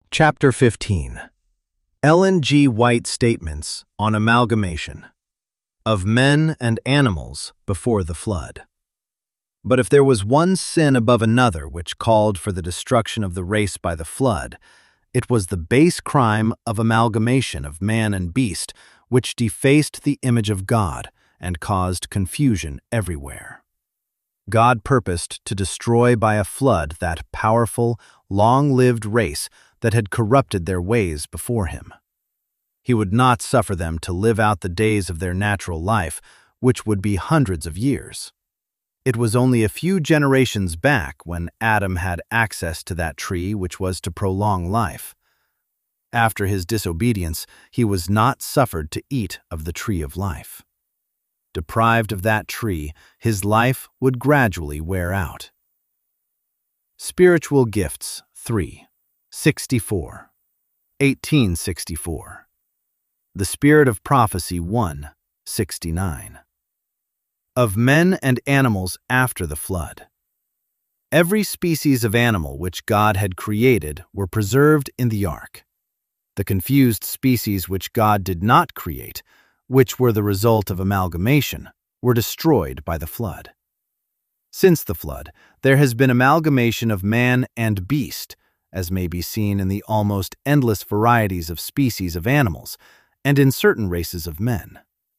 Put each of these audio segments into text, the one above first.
Chapter 15. Ellen G. White Statements on Amalgamation of Men and Animals Before the Flood. But if there was one sin above another which called for the destruction of the race by the flood, it was the base crime of amalgamation of man and beast, which defaced the image of God and caused confusion everywhere. God purposed to destroy by a flood that powerful, long-lived race that had corrupted their ways before him. He would not suffer them to live out the days of their natural life, which would be hundreds of years. It was only a few generations back when Adam had access to that tree which was to prolong life. After his disobedience, he was not suffered to eat of the tree of life. Deprived of that tree, his life would gradually wear out. Spiritual Gifts 3. 64. 1864. The Spirit of Prophecy 1. 69. Of men and animals after the flood. Every species of animal which God had created were preserved in the ark. The confused species which God did not create, which were the result of amalgamation, were destroyed by the flood. Since the flood, there has been amalgamation of man and beast, as may be seen in the almost endless varieties of species of animals, and in certain races of men.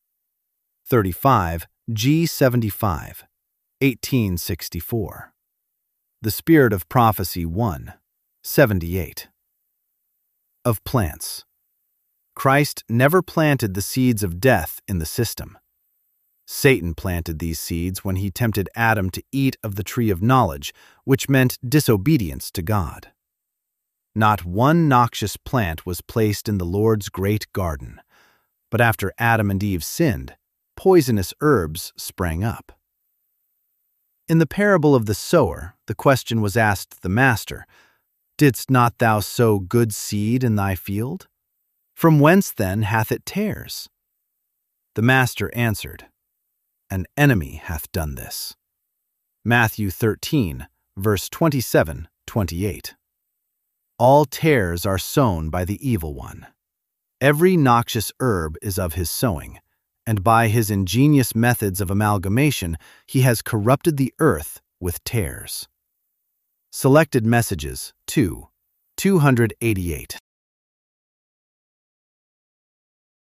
35 G75, 1864. The Spirit of Prophecy 1, 78. Of plants. Christ never planted the seeds of death in the system. Satan planted these seeds when he tempted Adam to eat of the tree of knowledge, which meant disobedience to God. Not one noxious plant was placed in the Lord's great garden, but after Adam and Eve sinned, poisonous herbs sprang up. In the parable of the sower, the question was asked the master, "Didst not thou sow good seed in thy field? From whence then hath it tares?" The master answered, "An enemy hath done this." Matthew 13, verse 27-28. All tares are sown by the evil one. Every noxious herb is of his sowing, and by his ingenious methods of amalgamation he has corrupted the earth with tares. Selected Messages 2, 288.